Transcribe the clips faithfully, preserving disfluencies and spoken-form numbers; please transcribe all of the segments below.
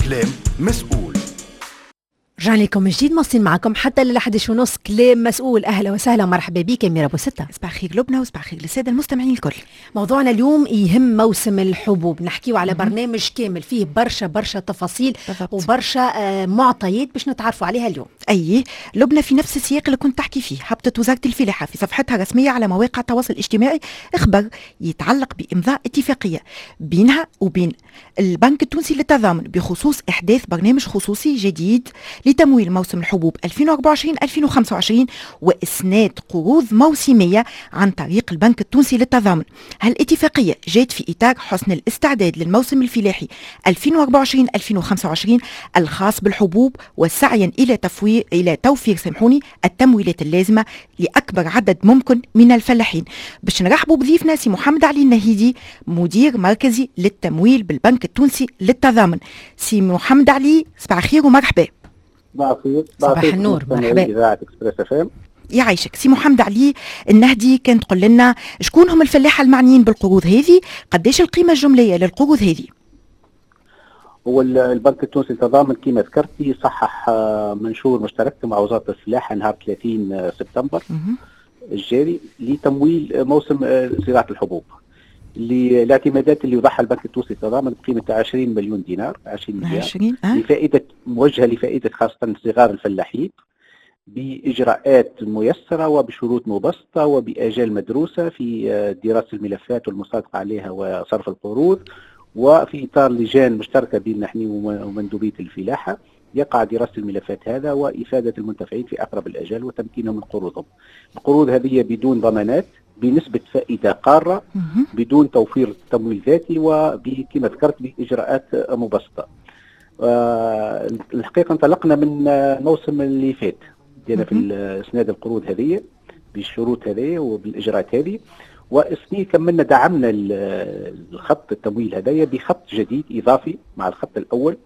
كلام مسؤول. رجعنا لكم من جديد، مواصلين معكم حتى للحدش ونص. كلام مسؤول، اهلا وسهلا مرحبا بك يا ميرا ابو ستة. صباح خير لبنى وصباح خير للساده المستمعين الكل. موضوعنا اليوم يهم موسم الحبوب، نحكيو على برنامج كامل فيه برشا برشا تفاصيل بالضبط. وبرشا آه معطيات باش نتعرفوا عليها اليوم. اي لبنى في نفس السياق اللي كنت تحكي فيه، هبطت وزاره الفلاحه في صفحتها الرسميه على مواقع التواصل الاجتماعي اخبار يتعلق بامضاء اتفاقيه بينها وبين البنك التونسي للتضامن بخصوص احداث برنامج خصوصي جديد لتمويل موسم الحبوب ألفين وأربعة وعشرين ألفين وخمسة وعشرين واسناد قروض موسميه عن طريق البنك التونسي للتضامن. هالاتفاقيه جات في اطار حسن الاستعداد للموسم الفلاحي ألفين وأربعة وعشرين ألفين وخمسة وعشرين الخاص بالحبوب، وسعيا الى تفوير الى توفير سامحوني التمويلات اللازمه لاكبر عدد ممكن من الفلاحين. باش نرحبوا بضيفنا سي محمد علي النهيدي، مدير مركزي للتمويل بالبنك التونسي للتضامن. سي محمد علي صباح الخير ومرحبا. صباح النور، مرحبا. إذاعة إكسبريس إف إم. يعيشك سي محمد علي النهدي، كان تقول لنا شكون هم الفلاحه المعنيين بالقروض هذه، قديش القيمه الجمليه للقروض هذه؟ هو البنك التونسي للتضامن كما ذكرتي صحح منشور مشترك مع وزارة الفلاحة نهار ثلاثين سبتمبر الجاري لتمويل موسم زراعة الحبوب. الاعتمادات اللي وضعها البنك التونسي للتضامن بقيمة عشرين مليون دينار، عشرين مليار عشرين أه؟ لفائدة موجهة لفائدة خاصة صغار الفلاحين بإجراءات ميسرة وبشروط مبسطة وبآجال مدروسة في دراسة الملفات والمصادقة عليها وصرف القروض، وفي إطار لجان مشتركة بين نحن ومندوبية الفلاحة يقع دراسة الملفات هذا وإفادة المنتفعين في أقرب الأجال وتمكينهم من قروضهم. القروض هذه بدون ضمانات، بنسبة فائدة قارة، بدون توفير تمويل ذاتي، وكما ذكرت بإجراءات مبسطة. أه الحقيقة انطلقنا من الموسم اللي فات دينا في إسناد القروض هذه بالشروط هذه وبالإجراءات هذه، والسنين كملنا دعمنا الخط التمويل هذايا بخط جديد إضافي مع الخط الأول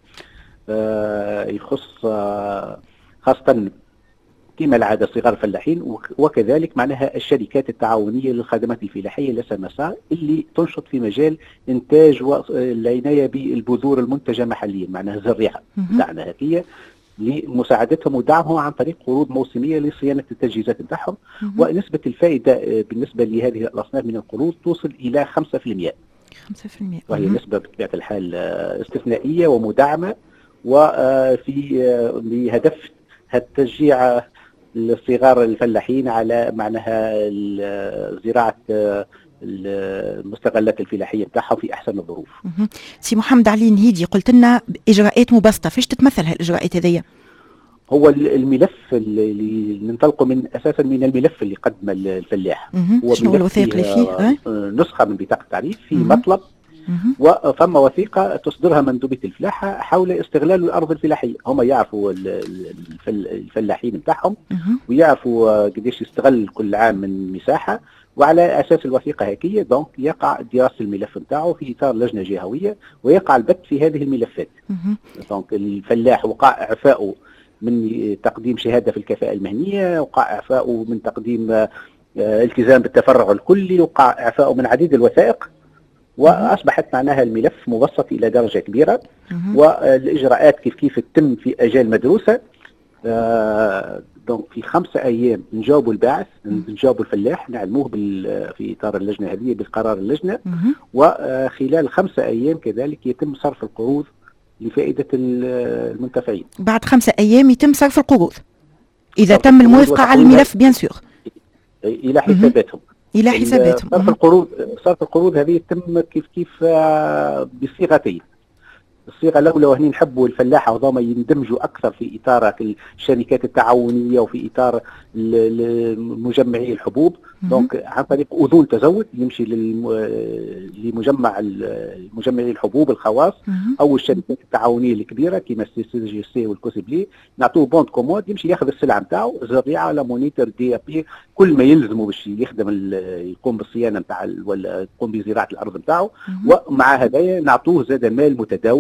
أه يخص أه خاصة كما العادة صغار الفلاحين، وكذلك معناها الشركات التعاونية للخدمات الفلاحية الاس ام اس اللي تنشط في مجال إنتاج والعناية بالبذور المنتجة محليا، معناها الزريعة بتاعنا هذه لمساعدتهم ودعمهم عن طريق قروض موسمية لصيانة التجهيزات بتاعهم، ونسبة الفائدة بالنسبة لهذه الأصناف من القروض توصل إلى خمسة بالمئة خمسة بالمئة وهي نسبة بطبيعة الحال استثنائية ومدعمة، وفي بهدف التشجيع الصغار الفلاحين على معناها زراعة المستغلات الفلاحية بتاعها في أحسن الظروف. سي محمد علي نهيدي، قلت لنا إجراءات مبسطة، فيش تتمثل هالإجراءات هذية؟ هو الملف اللي ننطلقوا من أساسا من الملف اللي قدم الفلاح، هو شنو الوثائق اللي فيه؟ نسخة من بطاقة التعريف في مطلب، وثم وثيقة تصدرها مندوبية الفلاحة حول استغلال الأرض الفلاحية. هم يعرفوا الفلاحين بتاعهم ويعرفوا قديش يستغل كل عام من مساحة، وعلى أساس الوثيقة هكية دونك يقع دراسة الملف بتاعه في إطار لجنة جهوية ويقع البت في هذه الملفات. دونك الفلاح وقع إعفاؤه من تقديم شهادة في الكفاءة المهنية، وقع إعفاؤه من تقديم التزام بالتفرع الكلي، وقع إعفاؤه من عديد الوثائق، وأصبحت معناها الملف مبسط إلى درجة كبيرة، والإجراءات كيف كيف تتم في أجال مدروسة. آه دونك في خمسة أيام نجاوبوا الباعث، نجاوبوا الفلاح، نعلموه في إطار اللجنة هذه بالقرار اللجنة، وخلال خمسة أيام كذلك يتم صرف القروض لفائدة المنتفعين. بعد خمسة أيام يتم صرف القروض إذا تم الموافقة على الملف بيان سور إلى حساباتهم. إلى حساباتهم. صرف القروض صرف القروض هذه يتم كيف كيف بصيغتين. الصيغه الاولى وهني نحبوا الفلاحه وضما يندمجوا اكثر في اطار الشركات التعاونيه وفي اطار مجمعي الحبوب، دونك عن طريق اذون تزود يمشي لمجمع المجمعي الحبوب الخواص او الشركات التعاونيه الكبيره كما السي سي جي سي والكوسبلي، نعطوه بوند كومود يمشي ياخذ السلعه نتاعو زريعه لا مونيتور دي ا بي كل ما يلزمه باش يخدم يقوم بالصيانه نتاع ولا يقوم بزراعه الارض نتاعو، ومع هذايا نعطوه زاد مال متداول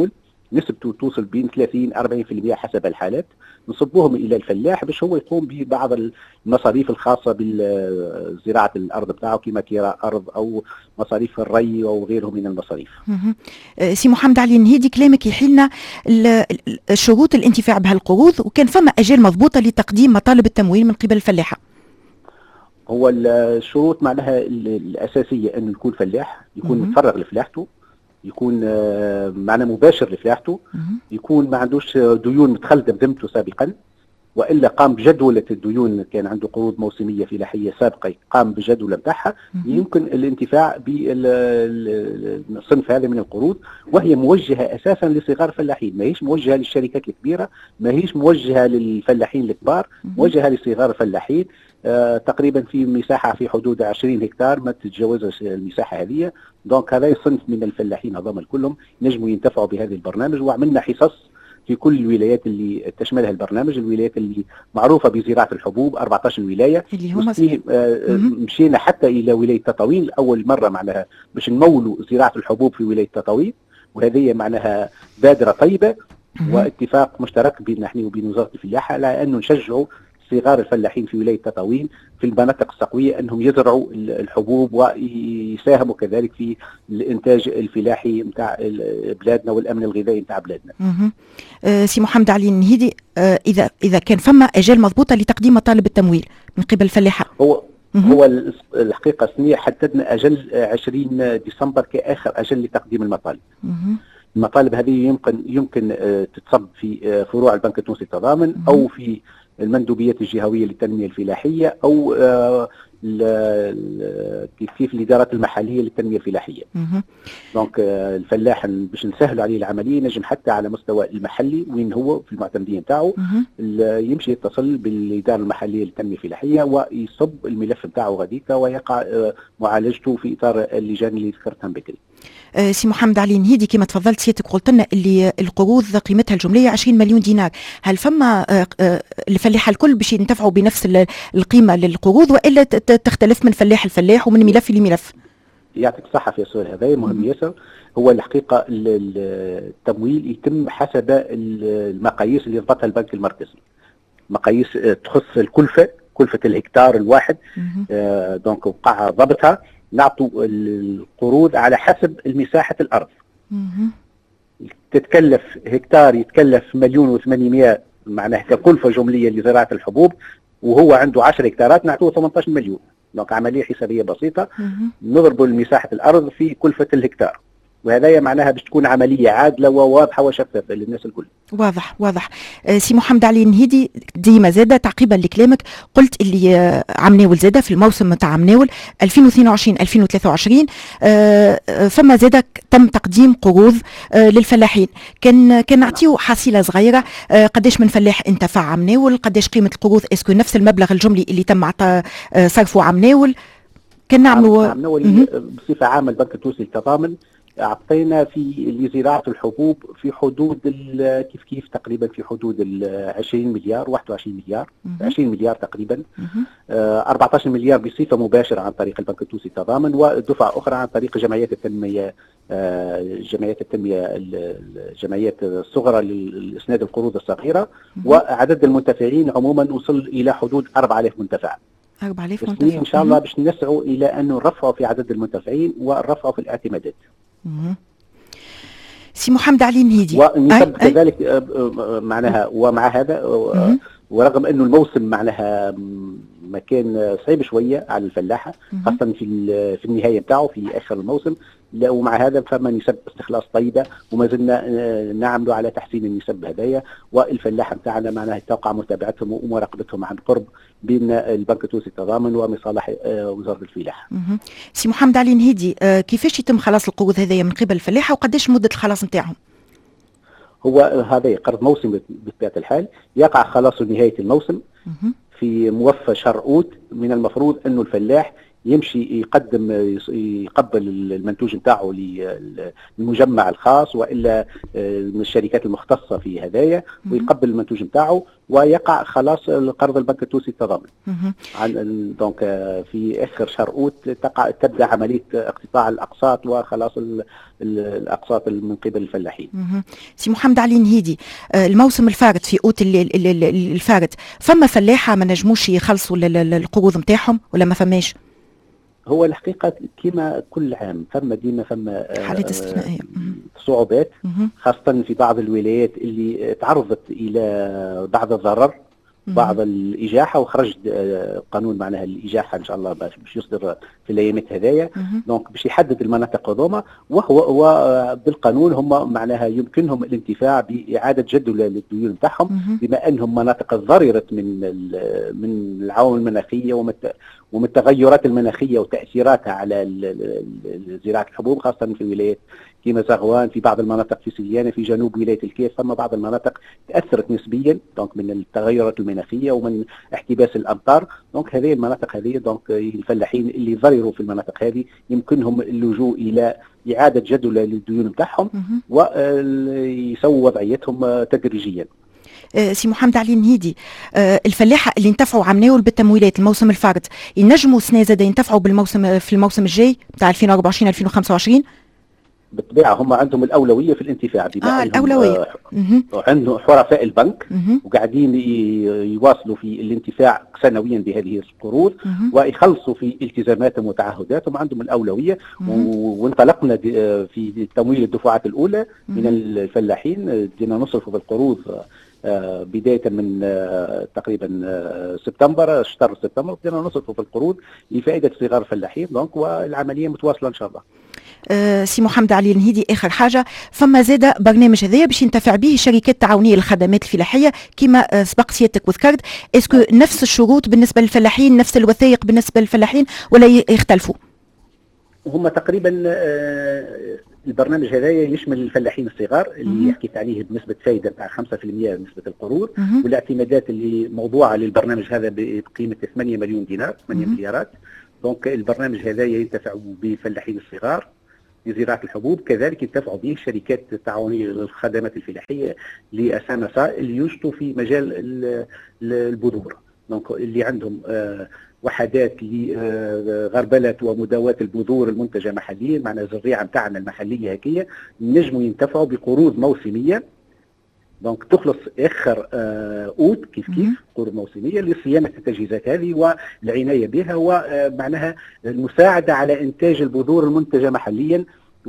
نسبته توصل بين ثلاثين أربعين بالمئة حسب الحالات، نصبوهم الى الفلاح باش هو يقوم ببعض المصاريف الخاصه بزراعه الارض بتاعه كما كراء ارض او مصاريف الري او غيره من المصاريف. سي محمد علي النهيدي، كلامك يحيلنا شروط الانتفاع بهالقروض، وكان فما اجال مضبوطه لتقديم مطالب التمويل من قبل الفلاحه. هو الشروط معناها الاساسيه انه يكون فلاح، يكون متفرغ لفلاحته، يكون معنى مباشر لفلاحته، يكون ما عندوش ديون متخلده بذمته سابقا، والا قام بجدوله الديون، كان عنده قروض موسميه فلاحيه سابقه قام بجدوله بتاعها، يمكن الانتفاع بالصنف هذا من القروض، وهي موجهه اساسا لصغار الفلاحين، ما هيش موجهه للشركات الكبيره، ما هيش موجهه للفلاحين الكبار، موجهه لصغار الفلاحين. آه تقريبا في مساحه في حدود عشرين هكتار ما تتجاوزش المساحه هذه. دونك هذا صنف من الفلاحين هذوما كلهم نجموا ينتفعوا بهذا البرنامج، وعملنا حصص في كل الولايات اللي تشملها البرنامج، الولايات اللي معروفه بزراعه الحبوب أربعة عشر ولايه اللي هم آه مشينا حتى الى ولايه تطاوين اول مره معناها باش نمولوا زراعه الحبوب في ولايه تطاوين، وهذه معناها بادره طيبه واتفاق مشترك بين نحن وبين وزاره الفلاحه على انه نشجعوا صغار الفلاحين في ولايه تطاوين في المناطق الصقويه انهم يزرعوا الحبوب ويساهموا كذلك في الانتاج الفلاحي نتاع بلادنا والامن الغذائي نتاع بلادنا. أه سي محمد علي النهيدي، أه اذا اذا كان فما اجال مضبوطه لتقديم مطالب التمويل من قبل الفلاحه. هو مه. هو الحقيقه السنيه حددنا اجل عشرين ديسمبر كاخر اجل لتقديم المطالب. مه. المطالب هذه يمكن يمكن تتصب في فروع البنك التونسي للتضامن او في المندوبيات الجهويه للتنميه الفلاحيه او كيف الادارات المحليه للتنميه الفلاحيه. دونك الفلاح باش نسهلوا عليه العمليه نجم حتى على مستوى المحلي وين هو في المعتمدين نتاعو يمشي يتصل بالاداره المحليه للتنميه الفلاحيه ويصب الملف نتاعو غاديكا ويقع معالجته في اطار اللجان اللي ذكرتهم بكري. أه سي محمد علي النهيدي، كما تفضلت سيادتك قلت لنا اللي القروض قيمتها الجمليه عشرين مليون دينار، هل فما أه أه الفلاحه الكل باش ينتفعوا بنفس القيمه للقروض والا تختلف من فلاح لفلاح ومن ملف لملف؟ يعطيك الصحه في السؤال هذا مهم ياسر. هو الحقيقه التمويل يتم حسب المقاييس اللي ضبطها البنك المركزي، مقاييس تخص الكلفه، كلفه الهكتار الواحد. آه دونك وقع ضبطها، نعطوا القروض على حسب مساحه الارض. تتكلف هكتار يتكلف مليون وثمانمائة معناها ككلفه جمليه لزراعه الحبوب، وهو عنده عشرة هكتارات نعطوه ثمانية عشر مليون. دونك عمليه حسابيه بسيطه، نضربوا مساحه الارض في كلفه الهكتار، وهذا معناها باش تكون عمليه عادله وواضحه وشفافه للناس الكل. واضح واضح. أه سي محمد علي النهيدي، ديما زاده تعقيبا لكلامك قلت اللي أه عمناول زاده في الموسم نتاع عمناول ألفين واثنين وعشرين ألفين وثلاثة وعشرين أه فما زاده تم تقديم قروض أه للفلاحين، كان كان نعطيو حصيله صغيره أه قداش من فلاح انتفع عمناول، قداش قيمه القروض، اسكو نفس المبلغ الجملي اللي تم عطى أه صرفه عمناول، كان نعملوا عمناول بصفه عامه البنك التونسي للتضامن أعطينا في لزراعة الحبوب في حدود كيف كيف تقريبا في حدود ال عشرين مليار واحد وعشرين مليار عشرين مليار تقريبا، آه أربعة عشر مليار بصفة مباشرة عن طريق البنك التونسي للتضامن، ودفعة أخرى عن طريق جمعيات التنمية آه جمعيات التنمية الجمعيات الصغرى لإسناد القروض الصغيرة، وعدد المنتفعين عموما وصل إلى حدود أربعة آلاف منتفع. أربعة آلاف منتفع إن شاء الله باش نسعوا إلى أن نرفعوا في عدد المنتفعين ونرفعوا في الاعتمادات. مم. سي محمد علي النهيدي، ونسب كذلك معناها ومع هذا ورغم انه الموسم معناها ما كان صعيب شويه على الفلاحه خاصه في في النهايه بتاعه في اخر الموسم، ومع هذا فما نسب استخلاص طيبه وما زلنا نعملوا على تحسين النسب هذايا، والفلاحه بتاعنا معناها توقع متابعتهم ومراقبتهم عن قرب بين البنك التونسي للتضامن ومصالح وزاره الفلاحه. سي محمد علي النهيدي، كيفاش يتم خلاص القروض هذايا من قبل الفلاحه وقداش مده الخلاص نتاعهم؟ هو هذا قرض موسمي بطبيعه الحال، يقع خلاص نهايه الموسم في موفى شهر اوت. من المفروض انه الفلاح يمشي يقدم يقبل المنتوج نتاعو للمجمع الخاص والا من الشركات المختصه في هدايا، ويقبل المنتوج نتاعو ويقع خلاص القرض البنك التونسي التضامن. عن دونك في اخر شهر اوت تقع تبدا عمليه اقتطاع الاقساط وخلاص الاقساط من قبل الفلاحين. سي محمد علي نهيدي، الموسم الفارط في اوت الفارط فما فلاحه ما نجموش يخلصوا القروض نتاعهم ولا ما فماش؟ هو الحقيقة كما كل عام فما ديما فما حالات استثنائية صعوبات، خاصة في بعض الولايات اللي تعرضت إلى بعض الضرر بعض الإجاحة، وخرج قانون معناها الإجاحة إن شاء الله باش يصدر في الأيامات هذايا، دونك باش يحدد المناطق هذوما، وهو وبالقانون هم معناها يمكنهم الانتفاع بإعادة جدول للديون نتاعهم بما أنهم مناطق ضررت من من العوامل المناخية ومن التغيرات المناخية وتأثيراتها على زراعة الحبوب، خاصة في الولايات كيما زغوان، في بعض المناطق في سليانة، في جنوب ولاية الكيف، ثم بعض المناطق تأثرت نسبيا دونك من التغيرات المناخية ومن احتباس الأمطار. دونك هذه المناطق هذه دونك الفلاحين اللي ضرروا في المناطق هذه يمكنهم اللجوء إلى إعادة جدول للديون نتاعهم ويسووا وضعيتهم تدريجيا. سي محمد علي نهيدي، الفلاحة اللي انتفعوا عمناول بالتمويلات الموسم الفارط ينجموا السنة زاد ينتفعوا بالموسم في الموسم الجاي بتاع ألفين وأربعة وعشرين ألفين وخمسة وعشرين؟ بالطبيعة هم عندهم الأولوية في الانتفاع بما آه الأولوية آه عنده حرفاء البنك وقاعدين يواصلوا في الانتفاع سنويا بهذه القروض ويخلصوا في التزاماتهم وتعهداتهم، عندهم الأولوية. وانطلقنا في تمويل الدفعات الأولى من الفلاحين، بدينا نصرفوا بالقروض آه بداية من آه تقريبا آه سبتمبر شهر سبتمبر بدينا نصرفوا في القروض لفائدة صغار الفلاحين، دونك والعملية متواصلة إن شاء الله. أه سي محمد علي نهيدي، آخر حاجة فما زادة برنامج هذايا باش ينتفع به الشركات التعاونية للخدمات الفلاحية كما أه سبق سيادتك وذكرت، اسكو نفس الشروط بالنسبة للفلاحين نفس الوثائق بالنسبة للفلاحين ولا يختلفوا؟ هم تقريبا آه البرنامج هذايا يشمل الفلاحين الصغار اللي حكيت عليه بنسبة فايدة بتاع خمسة بالمئة نسبة القروض، والاعتمادات اللي موضوعة للبرنامج هذا بقيمة ثمانية مليون دينار ثمانية مليارات. دونك البرنامج هذايا ينتفع به الفلاحين الصغار لزراعة الحبوب، كذلك ينتفع به الشركات التعاونية للخدمات الفلاحية لأسامسا اللي ينشطوا في مجال البذور، دونك اللي عندهم آه وحدات لغربلة ومداواة البذور المنتجة محليا، معنى الزريعة نتاعنا المحلية هكية نجموا ينتفعوا بقروض موسمية، دونك تخلص اخر آه اوت كيف كيف قروض موسميه لصيانه التجهيزات هذه والعنايه بها ومعناها المساعده على انتاج البذور المنتجه محليا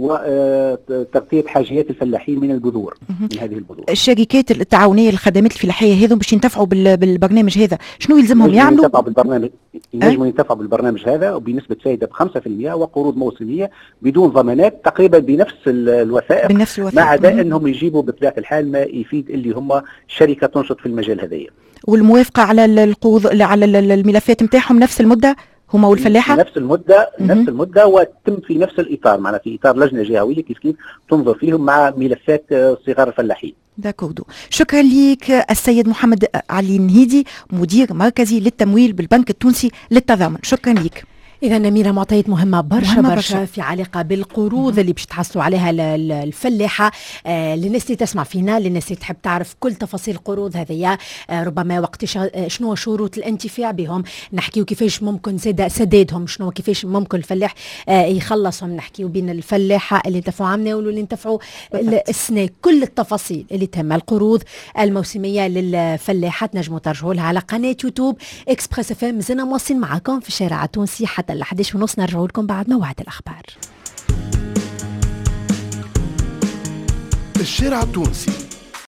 وتغطيه حاجيات الفلاحين من البذور من هذه البذور. الشركات التعاونيه للخدمات الفلاحيه هذو باش ينتفعوا بالبرنامج هذا، شنو يلزمهم يعملوا؟ ينتفعوا بالبرنامج ينجموا ينتفعوا بالبرنامج هذا وبنسبه فائده ب خمسة بالمئة وقروض موسميه بدون ضمانات تقريبا بنفس الوثائق، بنفس الوثائق. ما عدا انهم يجيبوا بطبيعه الحال ما يفيد اللي هم شركه تنشط في المجال هذايا. والموافقه على القروض على الملفات نتاعهم نفس المده هما والفلاحه؟ نفس المده نفس المده وتم في نفس الاطار، معنا في اطار لجنه جهويه كيف كيف تنظر فيهم مع ملفات صغار الفلاحين. داكوردو، شكرا لك السيد محمد علي نهيدي مدير مركزي للتمويل بالبنك التونسي للتضامن، شكرا لك. إذا نميرة معطيات مهمة برشا مهمة برشا, برشا في علاقة بالقروض اللي باش تحصلوا عليها الفلاحة. آه للناس اللي تسمع فينا، للناس اللي تحب تعرف كل تفاصيل القروض هذيا، آه ربما وقت شنو شروط الانتفاع بهم، نحكيو كيفاش ممكن زاد سدادهم، شنو كيفاش ممكن الفلاح آه يخلصهم، نحكيو بين الفلاحة اللي انتفعوا عمنا واللي انتفعوا السنة، كل التفاصيل اللي تم القروض الموسمية للفلاحة تنجموا ترجعوا لها على قناة يوتيوب إكسبريس اف ام. مازلنا مواصلين معكم في الشارع التونسي حتى الحديش ونص، نرجعوا لكم بعد موعد الأخبار. الشارع التونسي